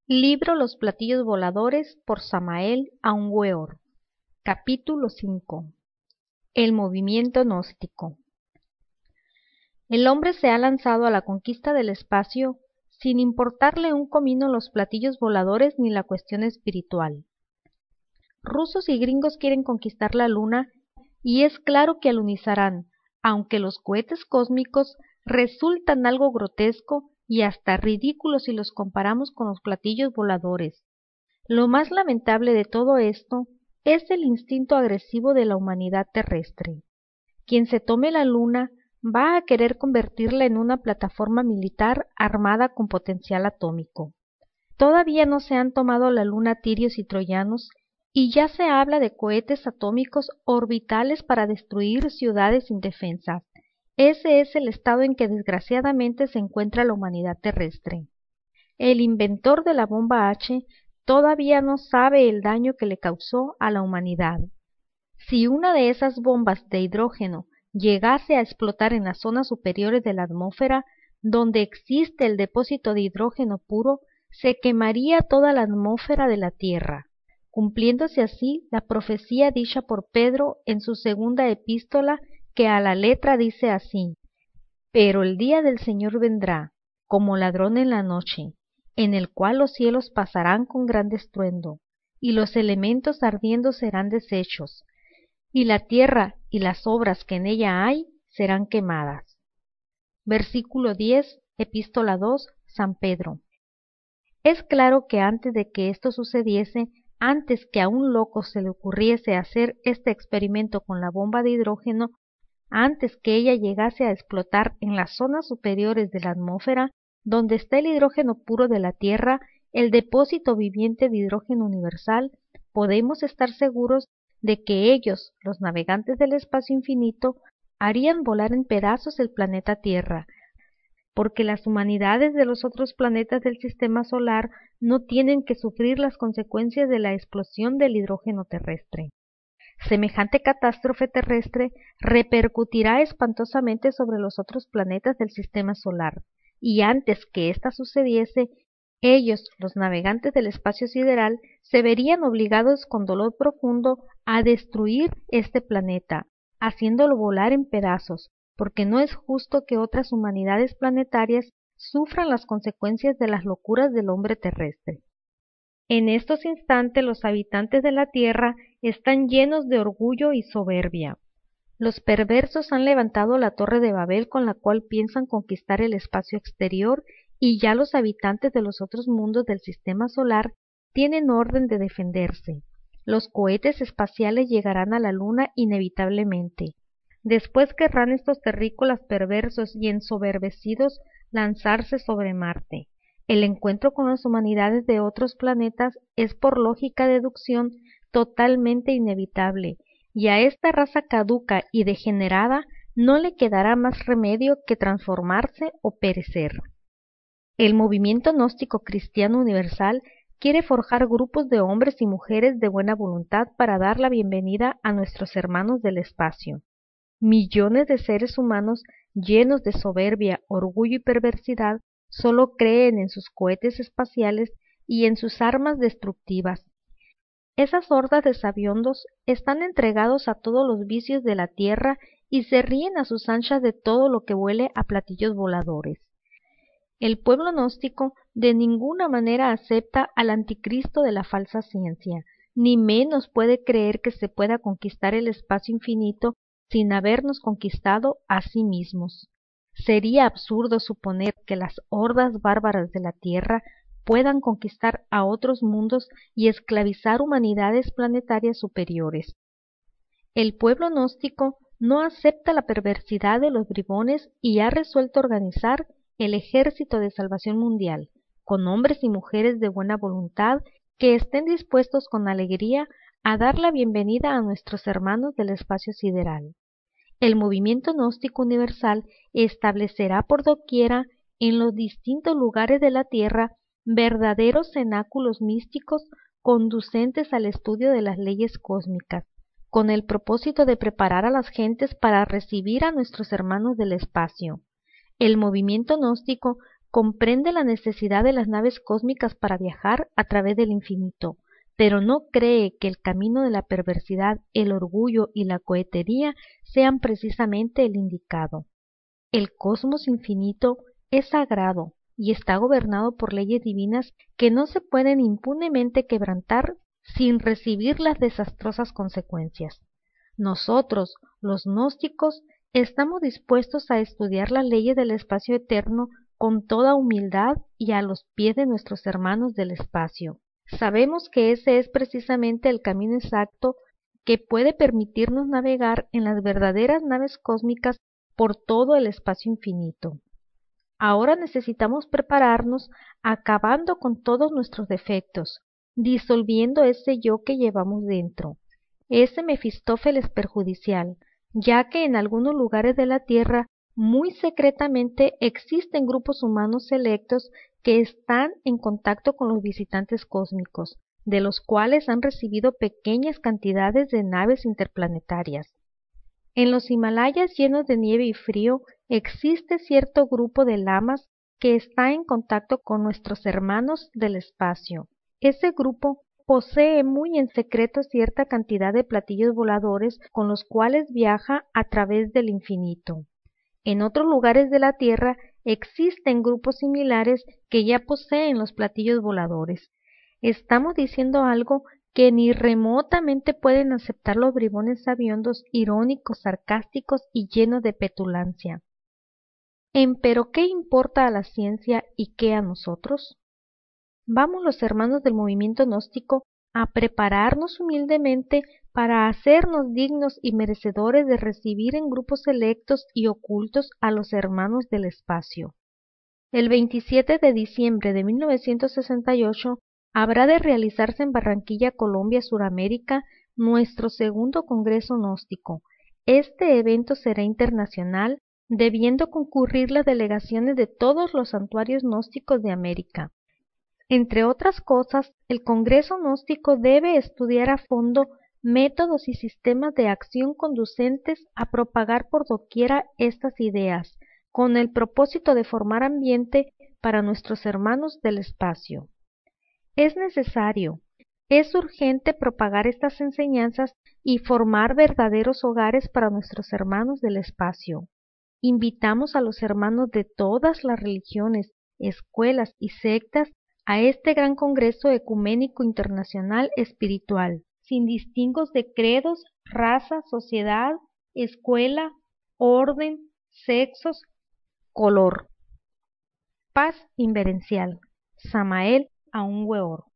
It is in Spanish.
Libro Los platillos voladores por Samael Aun Weor. Capítulo 5. El movimiento gnóstico. El hombre se ha lanzado a la conquista del espacio sin importarle un comino los platillos voladores ni la cuestión espiritual. Rusos y gringos quieren conquistar la luna y es claro que alunizarán, aunque los cohetes cósmicos resultan algo grotesco y hasta ridículo si los comparamos con los platillos voladores. Lo más lamentable de todo esto es el instinto agresivo de la humanidad terrestre. Quien se tome la luna va a querer convertirla en una plataforma militar armada con potencial atómico. Todavía no se han tomado la luna tirios y troyanos y ya se habla de cohetes atómicos orbitales para destruir ciudades indefensas. Ese es el estado en que desgraciadamente se encuentra la humanidad terrestre. El inventor de la bomba H todavía no sabe el daño que le causó a la humanidad. Si una de esas bombas de hidrógeno llegase a explotar en las zonas superiores de la atmósfera, donde existe el depósito de hidrógeno puro, se quemaría toda la atmósfera de la Tierra, cumpliéndose así la profecía dicha por Pedro en su segunda epístola, que a la letra dice así: Pero el día del Señor vendrá, como ladrón en la noche, en el cual los cielos pasarán con gran estruendo, y los elementos ardiendo serán deshechos, y la tierra y las obras que en ella hay serán quemadas. Versículo 10, Epístola 2, San Pedro. Es claro que antes de que esto sucediese, antes que a un loco se le ocurriese hacer este experimento con la bomba de hidrógeno, antes que ella llegase a explotar en las zonas superiores de la atmósfera, donde está el hidrógeno puro de la Tierra, el depósito viviente de hidrógeno universal, podemos estar seguros de que ellos, los navegantes del espacio infinito, harían volar en pedazos el planeta Tierra, porque las humanidades de los otros planetas del sistema solar no tienen que sufrir las consecuencias de la explosión del hidrógeno terrestre. Semejante catástrofe terrestre repercutirá espantosamente sobre los otros planetas del sistema solar, y antes que ésta sucediese, ellos, los navegantes del espacio sideral, se verían obligados con dolor profundo a destruir este planeta, haciéndolo volar en pedazos, porque no es justo que otras humanidades planetarias sufran las consecuencias de las locuras del hombre terrestre. En estos instantes los habitantes de la Tierra están llenos de orgullo y soberbia. Los perversos han levantado la torre de Babel con la cual piensan conquistar el espacio exterior y ya los habitantes de los otros mundos del sistema solar tienen orden de defenderse. Los cohetes espaciales llegarán a la luna inevitablemente. Después querrán estos terrícolas perversos y ensoberbecidos lanzarse sobre Marte. El encuentro con las humanidades de otros planetas es por lógica deducción totalmente inevitable, y a esta raza caduca y degenerada no le quedará más remedio que transformarse o perecer. El movimiento gnóstico cristiano universal quiere forjar grupos de hombres y mujeres de buena voluntad para dar la bienvenida a nuestros hermanos del espacio. Millones de seres humanos llenos de soberbia, orgullo y perversidad solo creen en sus cohetes espaciales y en sus armas destructivas. Esas hordas de sabiondos están entregados a todos los vicios de la tierra y se ríen a sus anchas de todo lo que huele a platillos voladores. El pueblo gnóstico de ninguna manera acepta al anticristo de la falsa ciencia, ni menos puede creer que se pueda conquistar el espacio infinito sin habernos conquistado a sí mismos. Sería absurdo suponer que las hordas bárbaras de la Tierra puedan conquistar a otros mundos y esclavizar humanidades planetarias superiores. El pueblo gnóstico no acepta la perversidad de los bribones y ha resuelto organizar el ejército de salvación mundial, con hombres y mujeres de buena voluntad que estén dispuestos con alegría a dar la bienvenida a nuestros hermanos del espacio sideral. El movimiento gnóstico universal establecerá por doquiera en los distintos lugares de la Tierra verdaderos cenáculos místicos conducentes al estudio de las leyes cósmicas, con el propósito de preparar a las gentes para recibir a nuestros hermanos del espacio. El movimiento gnóstico comprende la necesidad de las naves cósmicas para viajar a través del infinito, pero no cree que el camino de la perversidad, el orgullo y la cohetería sean precisamente el indicado. El cosmos infinito es sagrado y está gobernado por leyes divinas que no se pueden impunemente quebrantar sin recibir las desastrosas consecuencias. Nosotros, los gnósticos, estamos dispuestos a estudiar las leyes del espacio eterno con toda humildad y a los pies de nuestros hermanos del espacio. Sabemos que ese es precisamente el camino exacto que puede permitirnos navegar en las verdaderas naves cósmicas por todo el espacio infinito. Ahora necesitamos prepararnos acabando con todos nuestros defectos, disolviendo ese yo que llevamos dentro, ese Mefistófeles perjudicial, ya que en algunos lugares de la Tierra muy secretamente existen grupos humanos selectos que están en contacto con los visitantes cósmicos, de los cuales han recibido pequeñas cantidades de naves interplanetarias. En los Himalayas llenos de nieve y frío existe cierto grupo de lamas que está en contacto con nuestros hermanos del espacio. Ese grupo posee muy en secreto cierta cantidad de platillos voladores con los cuales viaja a través del infinito. En otros lugares de la Tierra existen grupos similares que ya poseen los platillos voladores. Estamos diciendo algo que ni remotamente pueden aceptar los bribones sabiondos, irónicos, sarcásticos y llenos de petulancia. Empero, ¿qué importa a la ciencia y qué a nosotros? Vamos los hermanos del movimiento gnóstico a prepararnos humildemente para hacernos dignos y merecedores de recibir en grupos selectos y ocultos a los hermanos del espacio. El 27 de diciembre de 1968 habrá de realizarse en Barranquilla, Colombia, Suramérica, nuestro segundo Congreso Gnóstico. Este evento será internacional, debiendo concurrir las delegaciones de todos los santuarios gnósticos de América. Entre otras cosas, el Congreso Gnóstico debe estudiar a fondo métodos y sistemas de acción conducentes a propagar por doquiera estas ideas, con el propósito de formar ambiente para nuestros hermanos del espacio. Es necesario, es urgente propagar estas enseñanzas y formar verdaderos hogares para nuestros hermanos del espacio. Invitamos a los hermanos de todas las religiones, escuelas y sectas a este gran Congreso Ecuménico Internacional Espiritual, sin distingos de credos, raza, sociedad, escuela, orden, sexos, color. Paz inverencial. Samael Aún Weor.